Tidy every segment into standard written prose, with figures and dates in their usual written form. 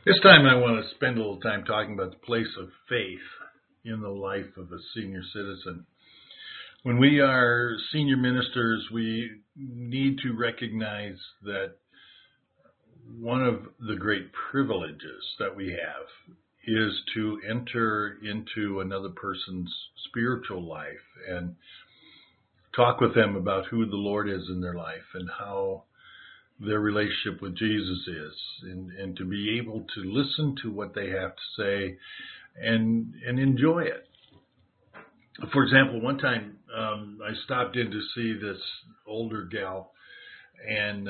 This time I want to spend a little time talking about the place of faith in the life of a senior citizen. When we are senior ministers, we need to recognize that one of the great privileges that we have is to enter into another person's spiritual life and talk with them about who the Lord is in their life and how their relationship with Jesus is, and to be able to listen to what they have to say and enjoy it. For example, one time I stopped in to see this older gal, and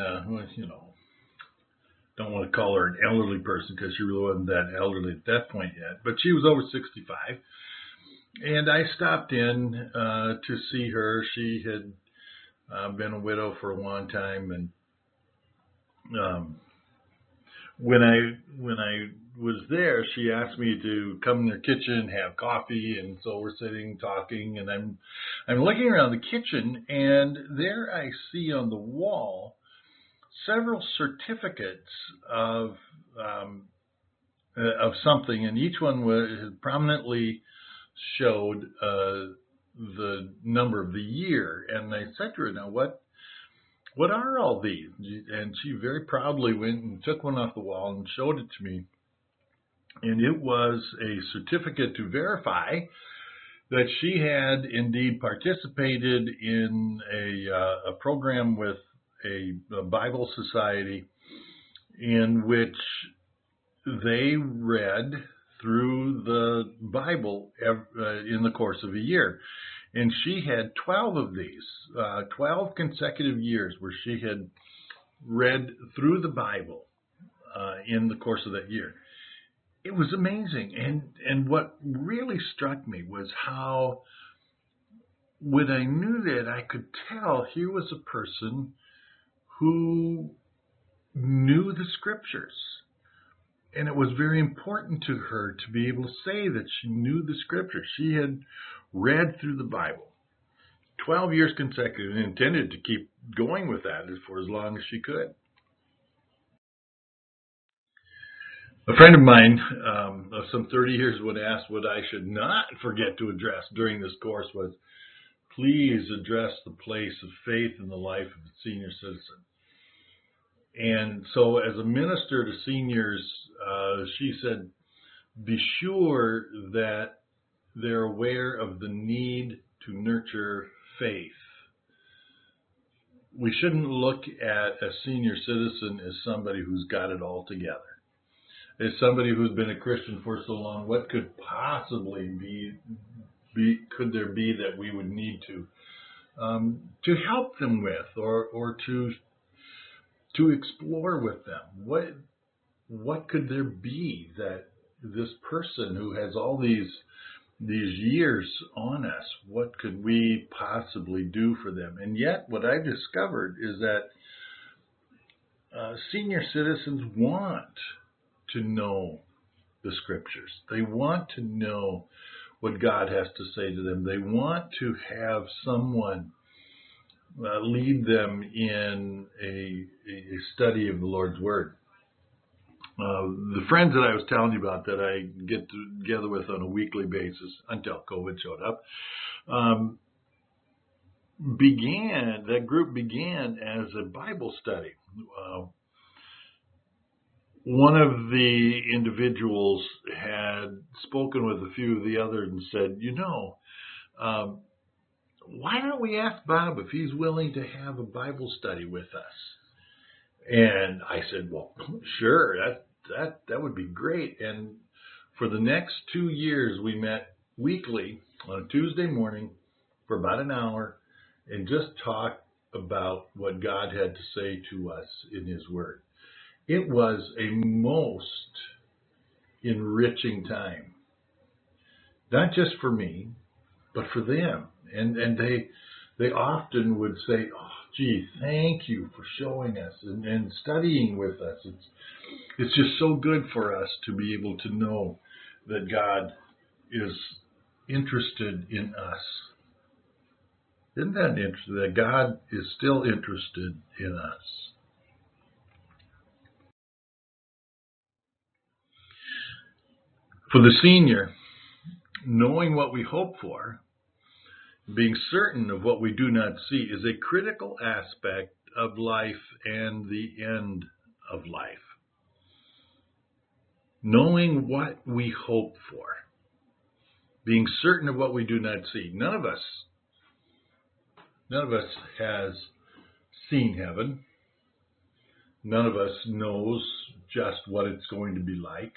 don't want to call her an elderly person because she really wasn't that elderly at that point yet, but she was over 65. And I stopped in to see her. She had been a widow for a long time, and when I was there, she asked me to come in their kitchen, have coffee, and so we're sitting talking, and I'm looking around the kitchen, and there I see on the wall several certificates of something, and each one prominently showed the number of the year. And I said to her, "Now what are all these?" And she very proudly went and took one off the wall and showed it to me. And it was a certificate to verify that she had indeed participated in a program with a Bible society in which they read through the Bible in the course of a year. And she had 12 of these, 12 consecutive years where she had read through the Bible in the course of that year. It was amazing. And what really struck me was how, when I knew that, I could tell here was a person who knew the scriptures. And it was very important to her to be able to say that she knew the scriptures. She had read through the Bible 12 years consecutive and intended to keep going with that for as long as she could. A friend of mine of some 30 years would ask what I should not forget to address during this course was, please address the place of faith in the life of a senior citizen. And so as a minister to seniors, she said, be sure that they're aware of the need to nurture faith. We shouldn't look at a senior citizen as somebody who's got it all together. As somebody who's been a Christian for so long, what could possibly could there be that we would need to help them with, or to explore with them? What could there be that this person who has all these years on us, what could we possibly do for them? And yet what I've discovered is that senior citizens want to know the scriptures. They want to know what God has to say to them. They want to have someone lead them in a study of the Lord's Word. The friends that I was telling you about that I get together with on a weekly basis until COVID showed up, that group began as a Bible study. One of the individuals had spoken with a few of the others and said, why don't we ask Bob if he's willing to have a Bible study with us? And I said, well, sure, that would be great. And for the next 2 years, we met weekly on a Tuesday morning for about an hour and just talked about what God had to say to us in His Word. It was a most enriching time, not just for me, but for them. And they often would say, oh, gee, thank you for showing us and studying with us. It's just so good for us to be able to know that God is interested in us. Isn't that interesting, that God is still interested in us? For the senior, knowing what we hope for, being certain of what we do not see, is a critical aspect of life and the end of life. Knowing what we hope for, being certain of what we do not see. None of us has seen heaven. None of us knows just what it's going to be like.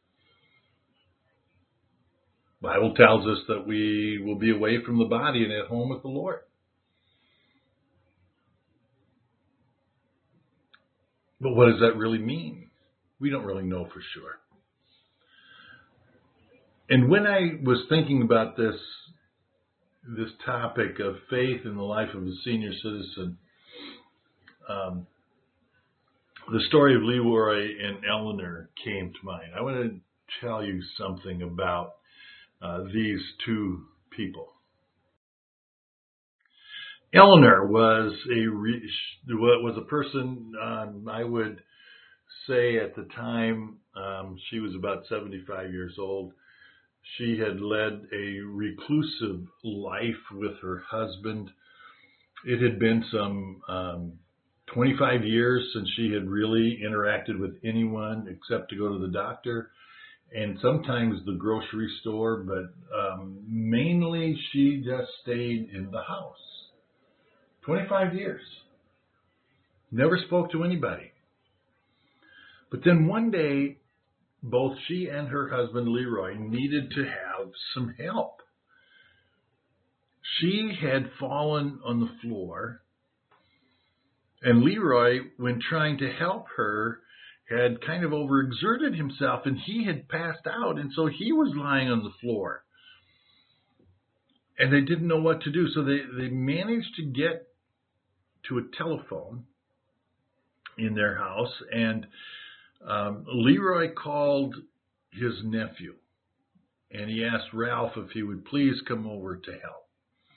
The Bible tells us that we will be away from the body and at home with the Lord. But what does that really mean? We don't really know for sure. And when I was thinking about this topic of faith in the life of a senior citizen, the story of Leroy and Eleanor came to mind. I want to tell you something about these two people. Eleanor was a person, I would say at the time, she was about 75 years old. She had led a reclusive life with her husband. It had been some 25 years since she had really interacted with anyone except to go to the doctor and sometimes the grocery store, but mainly she just stayed in the house. 25 years. Never spoke to anybody. But then one day, both she and her husband, Leroy, needed to have some help. She had fallen on the floor, and Leroy, when trying to help her, had kind of overexerted himself, and he had passed out, and so he was lying on the floor. And they didn't know what to do, so they managed to get to a telephone in their house, and Leroy called his nephew, and he asked Ralph if he would please come over to help.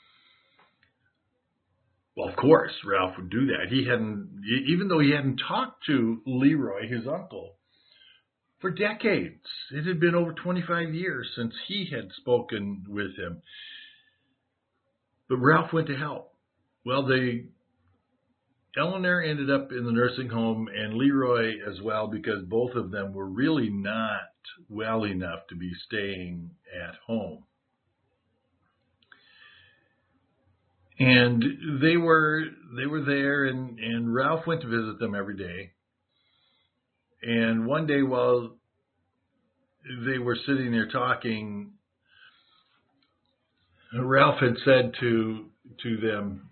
Well, of course, Ralph would do that. Even though he hadn't talked to Leroy, his uncle, for decades. It had been over 25 years since he had spoken with him. But Ralph went to help. Well, Eleanor ended up in the nursing home and Leroy as well, because both of them were really not well enough to be staying at home. And they were there, and Ralph went to visit them every day. And one day while they were sitting there talking, Ralph had said to them,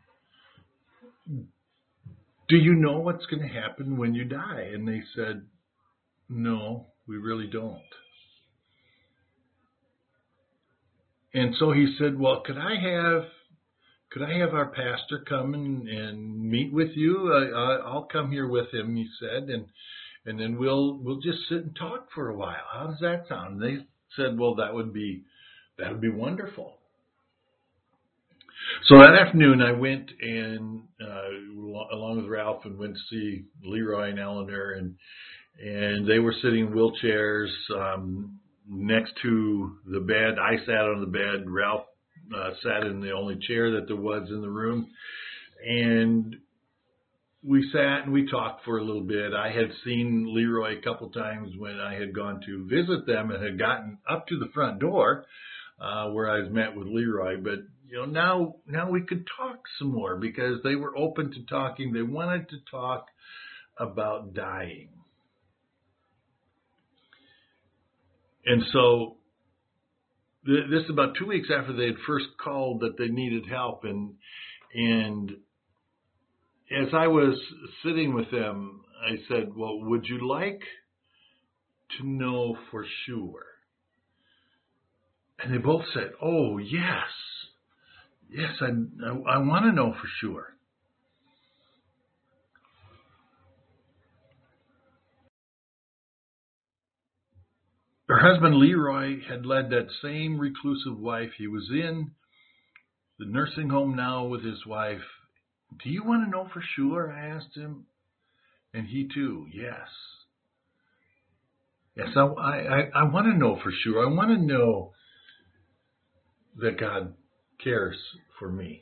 "Do you know what's going to happen when you die?" And they said, "No, we really don't." And so he said, "Well, could I have our pastor come and meet with you? I'll come here with him," he said, and then we'll just sit and talk for a while. How does that sound? And they said, "Well, that would be wonderful." So that afternoon, I went and along with Ralph and went to see Leroy and Eleanor, and they were sitting in wheelchairs next to the bed. I sat on the bed. Ralph sat in the only chair that there was in the room, and we sat and we talked for a little bit. I had seen Leroy a couple times when I had gone to visit them and had gotten up to the front door where I was met with Leroy, but now we could talk some more because they were open to talking. They wanted to talk about dying. And so this is about 2 weeks after they had first called that they needed help. And as I was sitting with them, I said, "Well, would you like to know for sure?" And they both said, "Oh, yes. Yes, I want to know for sure." Her husband, Leroy, had led that same reclusive life. He was in the nursing home now with his wife. "Do you want to know for sure?" I asked him. And he too, yes. Yes, I want to know for sure. I want to know that God cares for me.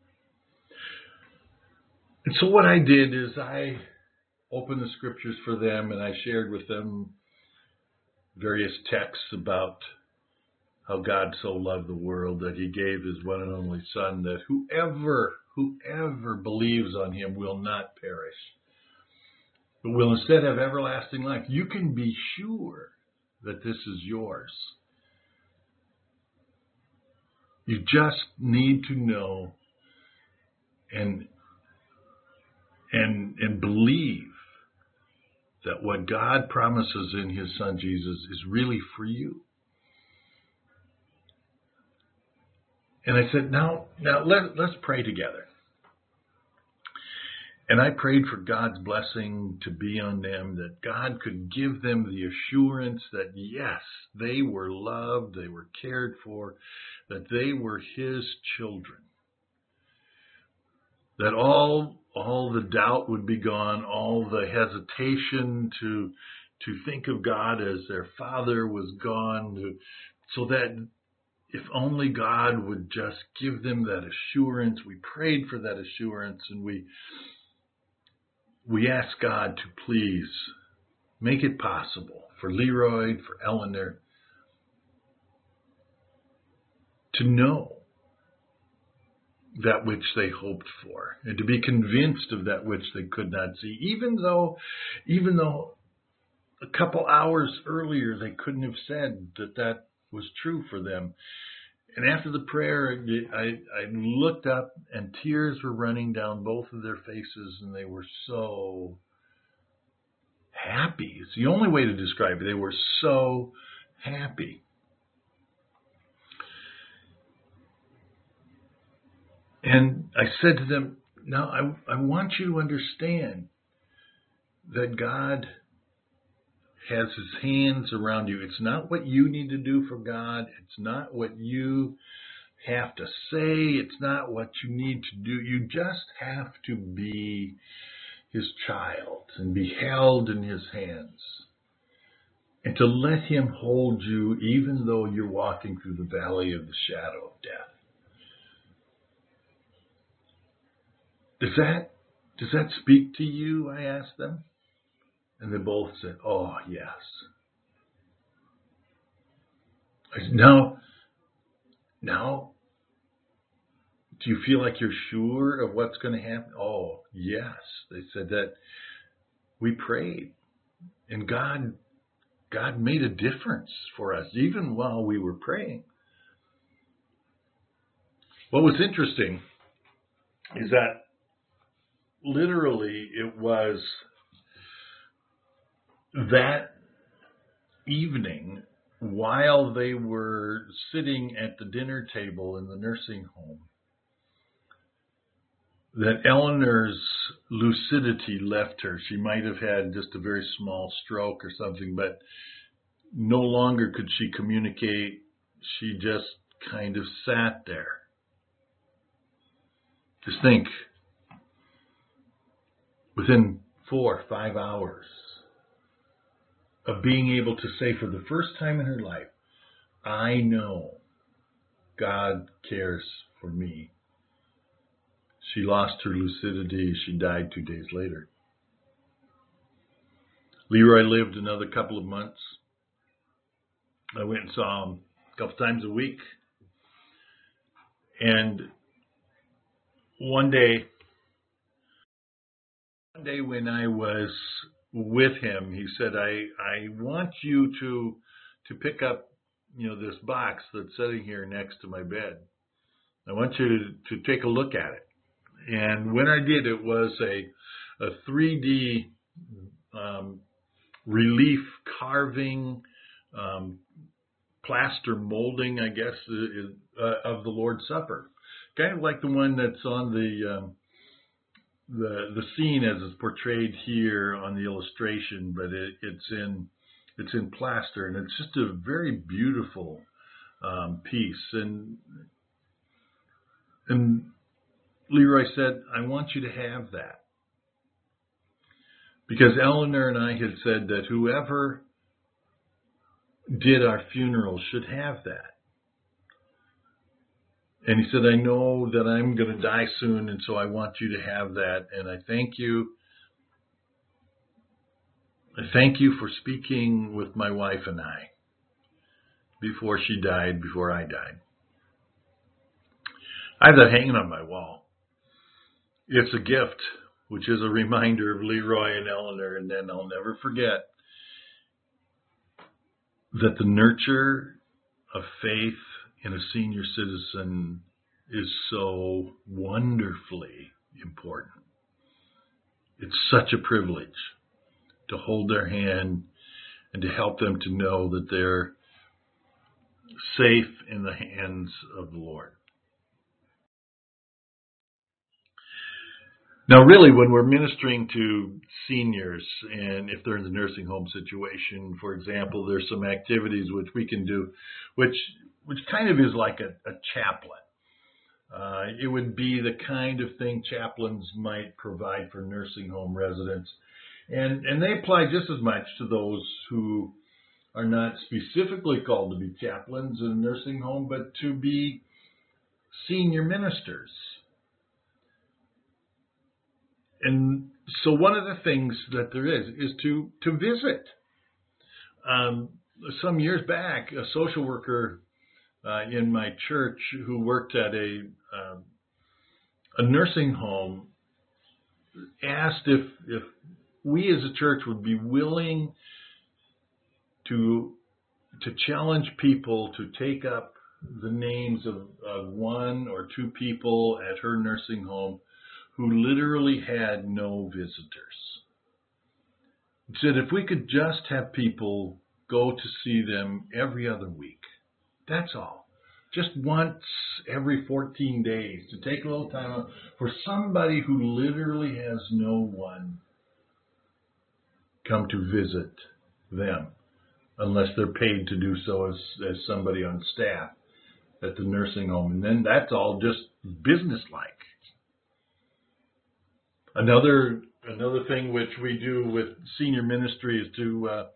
And so what I did is I opened the scriptures for them and I shared with them various texts about how God so loved the world that he gave his one and only Son, that whoever believes on him will not perish, but will instead have everlasting life. You can be sure that this is yours. You just need to know and believe that what God promises in his Son Jesus is really for you. And I said, now let's pray together. And I prayed for God's blessing to be on them, that God could give them the assurance that, yes, they were loved, they were cared for, that they were his children. That all the doubt would be gone, all the hesitation to think of God as their father was gone, so that if only God would just give them that assurance. We prayed for that assurance, and we asked God to please make it possible for Leroy, for Eleanor, to know that which they hoped for, and to be convinced of that which they could not see, even though a couple hours earlier they couldn't have said that was true for them. And after the prayer, I looked up and tears were running down both of their faces, and they were so happy. It's the only way to describe it. They were so happy. And I said to them, now I want you to understand that God has his hands around you. It's not what you need to do for God. It's not what you have to say. It's not what you need to do. You just have to be his child and be held in his hands, and to let him hold you even though you're walking through the valley of the shadow of death. Does that speak to you? I asked them. And they both said, oh, yes. I said, now, do you feel like you're sure of what's going to happen? Oh, yes. They said that we prayed, and God made a difference for us, even while we were praying. What was interesting is that literally it was that evening, while they were sitting at the dinner table in the nursing home, that Eleanor's lucidity left her. She might have had just a very small stroke or something, but no longer could she communicate. She just kind of sat there. Just think, within 4 or 5 hours of being able to say for the first time in her life, I know God cares for me. She lost her lucidity. She died 2 days later. Leroy lived another couple of months. I went and saw him a couple times a week. And one day when I was with him, he said, I want you to pick up, this box that's sitting here next to my bed. I want you to take a look at it. And when I did, it was a 3D relief carving, plaster molding, I guess, of the Lord's Supper. Kind of like the one that's on the scene as it's portrayed here on the illustration, but it's in plaster, and it's just a very beautiful piece. And Leroy said, I want you to have that. Because Eleanor and I had said that whoever did our funeral should have that. And he said, I know that I'm going to die soon, and so I want you to have that. And I thank you. I thank you for speaking with my wife and I before she died, before I died. I have that hanging on my wall. It's a gift, which is a reminder of Leroy and Eleanor, and then I'll never forget that the nurture of faith in a senior citizen is so wonderfully important. It's such a privilege to hold their hand and to help them to know that they're safe in the hands of the Lord. Now, really, when we're ministering to seniors, and if they're in the nursing home situation, for example, there's some activities which we can do, which kind of is like a chaplain. It would be the kind of thing chaplains might provide for nursing home residents. And they apply just as much to those who are not specifically called to be chaplains in a nursing home, but to be senior ministers. And so one of the things that there is to visit. Some years back, a social worker in my church who worked at a nursing home asked if we as a church would be willing to challenge people to take up the names of one or two people at her nursing home who literally had no visitors. He said if we could just have people go to see them every other week, that's all. Just once every 14 days to take a little time out for somebody who literally has no one come to visit them, unless they're paid to do so as somebody on staff at the nursing home. And then that's all just businesslike. Another thing which we do with senior ministry is to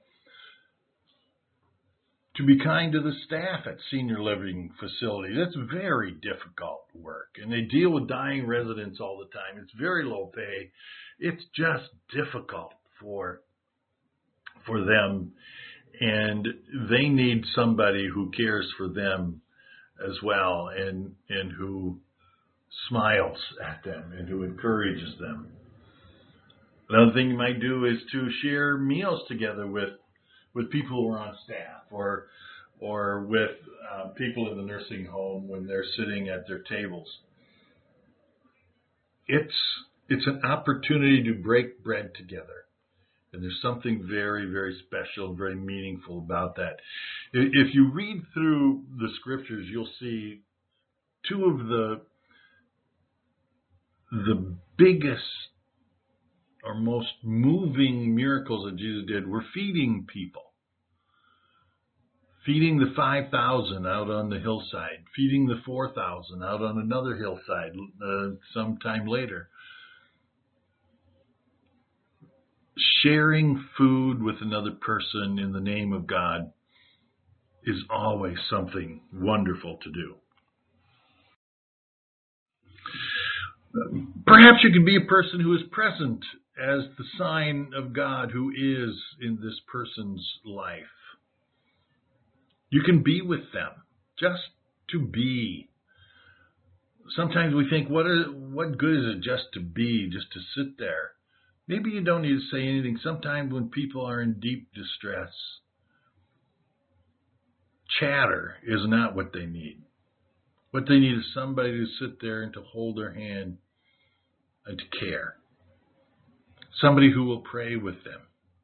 be kind to the staff at senior living facilities. That's very difficult work, and they deal with dying residents all the time. It's very low pay. It's just difficult for them, and they need somebody who cares for them as well, and who smiles at them and who encourages them. Another thing you might do is to share meals together with people who are on staff, or with people in the nursing home when they're sitting at their tables. It's an opportunity to break bread together. And there's something very, very special, very meaningful about that. If you read through the scriptures, you'll see two of the biggest or most moving miracles that Jesus did were feeding people. Feeding the 5,000 out on the hillside, feeding the 4,000 out on another hillside sometime later. Sharing food with another person in the name of God is always something wonderful to do. Perhaps you can be a person who is present as the sign of God who is in this person's life. You can be with them, just to be. Sometimes we think, what good is it just to be, just to sit there? Maybe you don't need to say anything. Sometimes when people are in deep distress, chatter is not what they need. What they need is somebody to sit there and to hold their hand and to care. Somebody who will pray with them.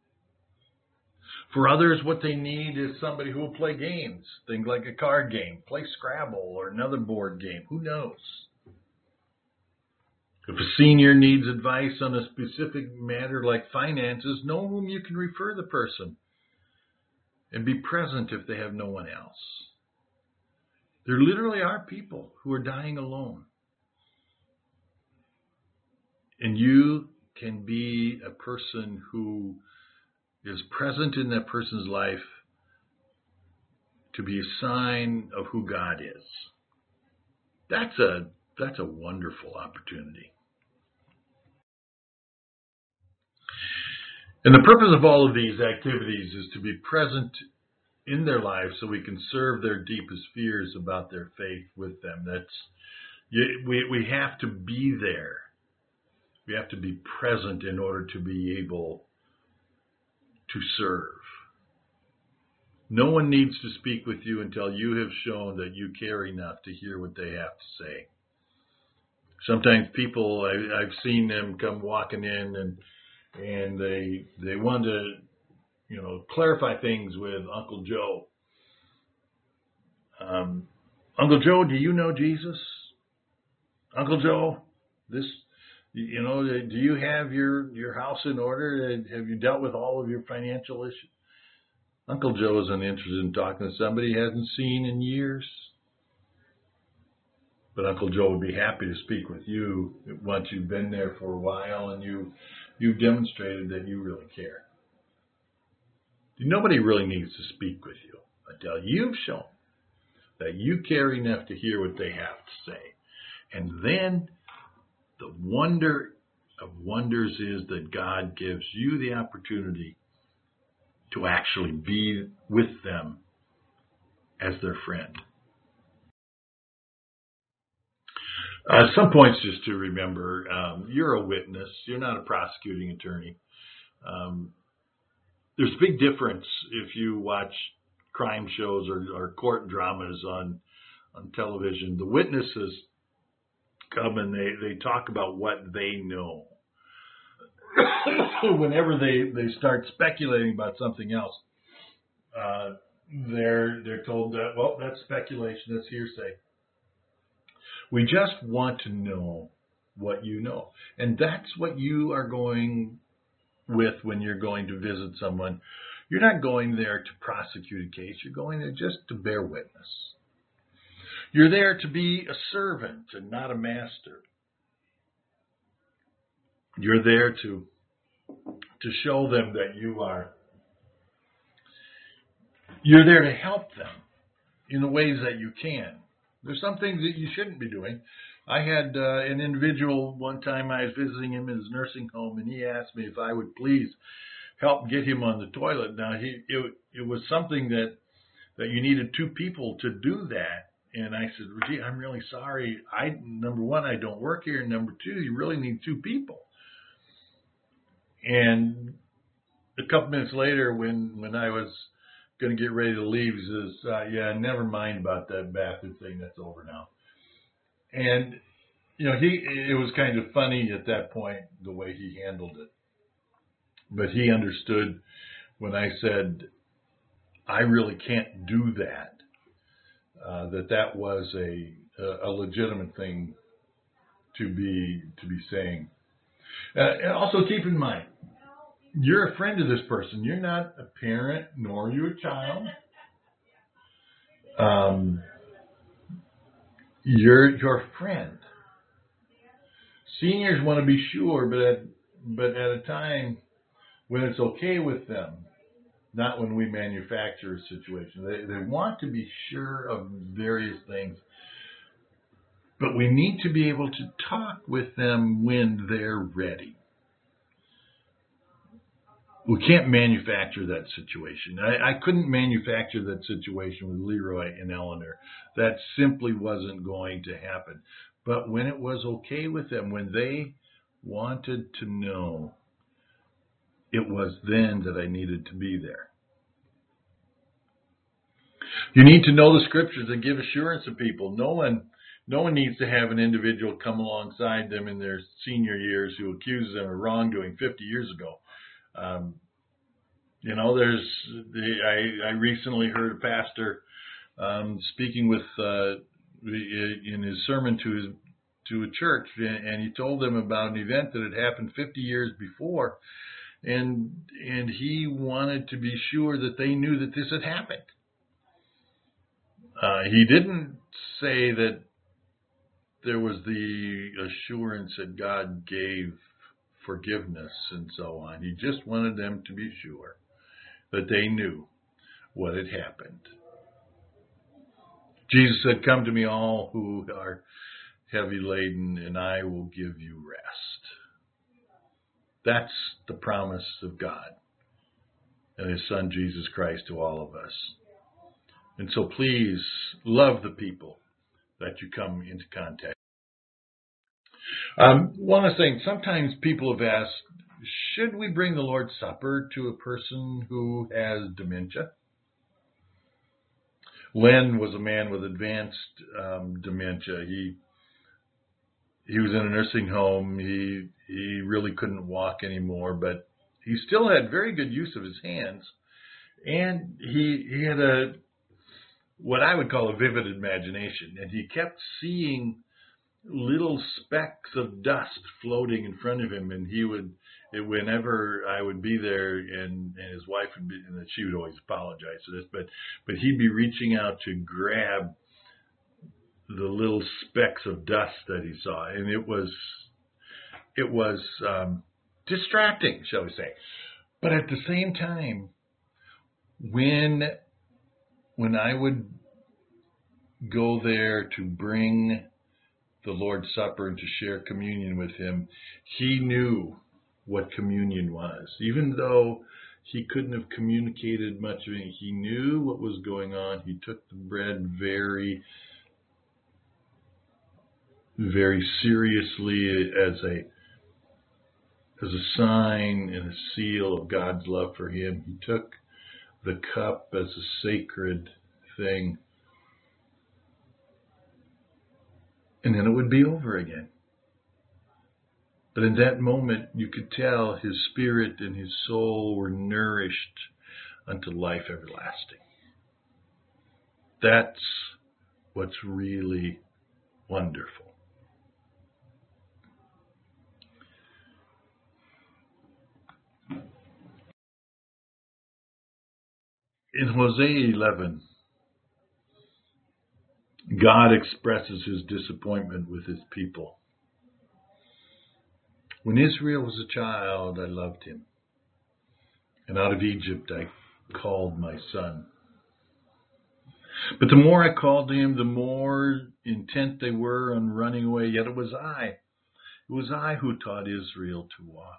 For others, what they need is somebody who will play games, things like a card game, play Scrabble or another board game. Who knows? If a senior needs advice on a specific matter like finances, know whom you can refer the person and be present if they have no one else. There literally are people who are dying alone. And you can be a person who is present in that person's life to be a sign of who God is. That's a wonderful opportunity. And the purpose of all of these activities is to be present in their lives so we can serve their deepest fears about their faith with them. We have to be there. We have to be present in order to be able to serve. No one needs to speak with you until you have shown that you care enough to hear what they have to say. Sometimes people, I've seen them come walking in and they want to, clarify things with Uncle Joe. Uncle Joe, do you know Jesus? Uncle Joe, do you have your house in order? Have you dealt with all of your financial issues? Uncle Joe isn't interested in talking to somebody he hasn't seen in years. But Uncle Joe would be happy to speak with you once you've been there for a while and you've demonstrated that you really care. Nobody really needs to speak with you until you've shown that you care enough to hear what they have to say. And then the wonder of wonders is that God gives you the opportunity to actually be with them as their friend. Some points just to remember, you're a witness. You're not a prosecuting attorney. There's a big difference if you watch crime shows or court dramas on television. The witnesses come and they talk about what they know. Whenever they start speculating about something else, they're told that, well, that's speculation, that's hearsay. We just want to know what you know. And that's what you are going with when you're going to visit someone. You're not going there to prosecute a case. You're going there just to bear witness. You're there to be a servant and not a master. You're there to show them that you're there to help them in the ways that you can. There's some things that you shouldn't be doing. I had an individual one time, I was visiting him in his nursing home, and he asked me if I would please help get him on the toilet. Now, it was something that you needed two people to do that. And I said, well, gee, I'm really sorry. Number one, I don't work here. And number two, you really need two people. And a couple minutes later, when I was going to get ready to leave, he says, yeah, never mind about that bathroom thing. That's over now. And, it was kind of funny at that point, the way he handled it. But he understood when I said, I really can't do that, that was a legitimate thing to be saying. And also keep in mind, you're a friend of this person. You're not a parent, nor are you a child. You're your friend. Seniors want to be sure, but at a time when it's okay with them, not when we manufacture a situation. They want to be sure of various things, but we need to be able to talk with them when they're ready. We can't manufacture that situation. I couldn't manufacture that situation with Leroy and Eleanor. That simply wasn't going to happen. But when it was okay with them, when they wanted to know, it was then that I needed to be there. You need to know the scriptures and give assurance to people. No one needs to have an individual come alongside them in their senior years who accuses them of wrongdoing 50 years ago. I recently heard a pastor speaking with in his sermon to a church, and he told them about an event that had happened 50 years before, and he wanted to be sure that they knew that this had happened. He didn't say that there was the assurance that God gave forgiveness and so on. He just wanted them to be sure that they knew what had happened. Jesus said, "Come to me, all who are heavy laden, and I will give you rest." That's the promise of God and His Son, Jesus Christ, to all of us. And so please love the people that you come into contact. One of the things, sometimes people have asked, should we bring the Lord's Supper to a person who has dementia? Len was a man with advanced dementia. He was in a nursing home. He really couldn't walk anymore, but he still had very good use of his hands, and he had what I would call a vivid imagination, and he kept seeing little specks of dust floating in front of him, and whenever I would be there, and his wife would be, and she would always apologize for this, but he'd be reaching out to grab the little specks of dust that he saw, and it was distracting, shall we say. But at the same time, when I would go there to bring the Lord's Supper and to share communion with him, he knew what communion was. Even though he couldn't have communicated much of it, he knew what was going on. He took the bread very, very seriously as a sign and a seal of God's love for him. He took the cup as a sacred thing. And then it would be over again. But in that moment, you could tell his spirit and his soul were nourished unto life everlasting. That's what's really wonderful. In Hosea 11, God expresses his disappointment with his people. When Israel was a child, I loved him, and out of Egypt I called my son. But the more I called to him, the more intent they were on running away. Yet it was I who taught Israel to walk.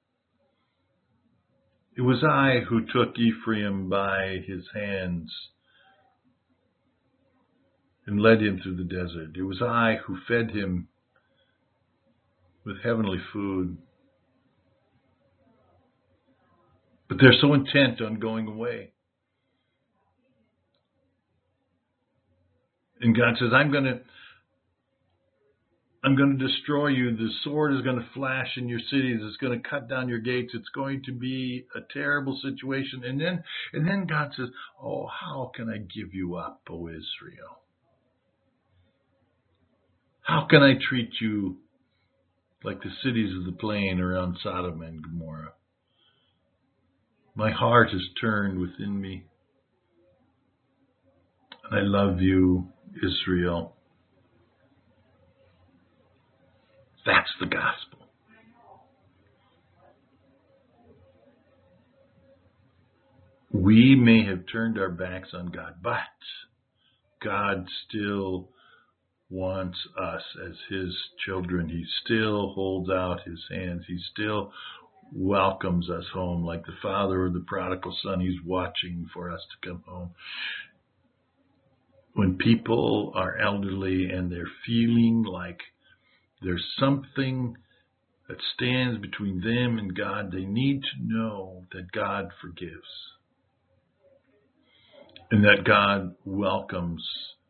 It was I who took Ephraim by his hands and led him through the desert. It was I who fed him with heavenly food. But they're so intent on going away. And God says, I'm going to destroy you. The sword is going to flash in your cities. It's going to cut down your gates. It's going to be a terrible situation. And then God says, oh, how can I give you up, O Israel? How can I treat you like the cities of the plain around Sodom and Gomorrah? My heart is turned within me. And I love you, Israel. That's the gospel. We may have turned our backs on God, but God still wants us as his children. He still holds out his hands. He still welcomes us home like the father of the prodigal son. He's watching for us to come home. When people are elderly and they're feeling like there's something that stands between them and God, they need to know that God forgives and that God welcomes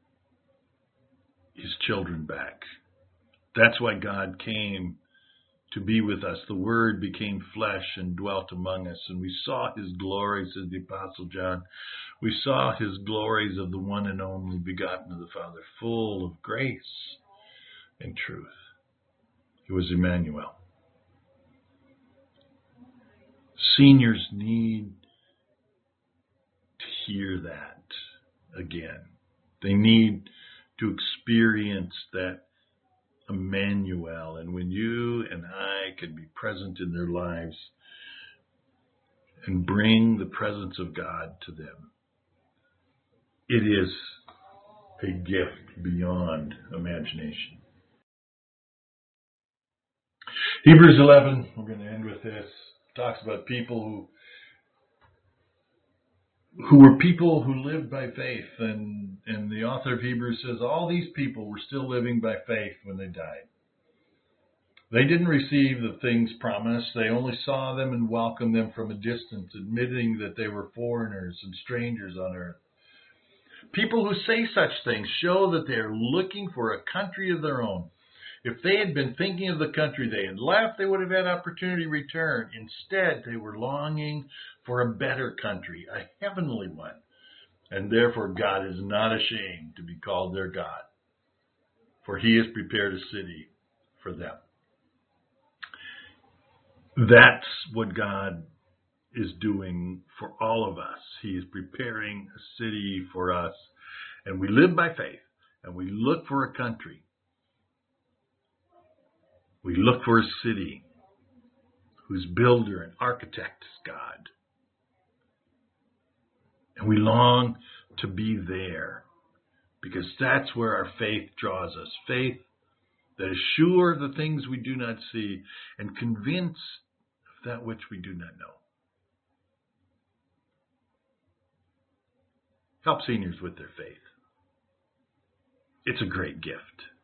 his children back. That's why God came to be with us. The Word became flesh and dwelt among us, and we saw his glories, says the Apostle John. We saw his glories of the one and only begotten of the Father, full of grace and truth. It was Emmanuel. Seniors need to hear that again. They need to experience that Emmanuel. And when you and I can be present in their lives and bring the presence of God to them, it is a gift beyond imagination. Hebrews 11, we're going to end with this, talks about people who were people who lived by faith. And the author of Hebrews says all these people were still living by faith when they died. They didn't receive the things promised. They only saw them and welcomed them from a distance, admitting that they were foreigners and strangers on earth. People who say such things show that they are looking for a country of their own. If they had been thinking of the country they had left, they would have had opportunity to return. Instead, they were longing for a better country, a heavenly one. And therefore, God is not ashamed to be called their God, for He has prepared a city for them. That's what God is doing for all of us. He is preparing a city for us. And we live by faith, and we look for a country. We look for a city whose builder and architect is God. And we long to be there because that's where our faith draws us. Faith that is sure of the things we do not see and convinced of that which we do not know. Help seniors with their faith. It's a great gift.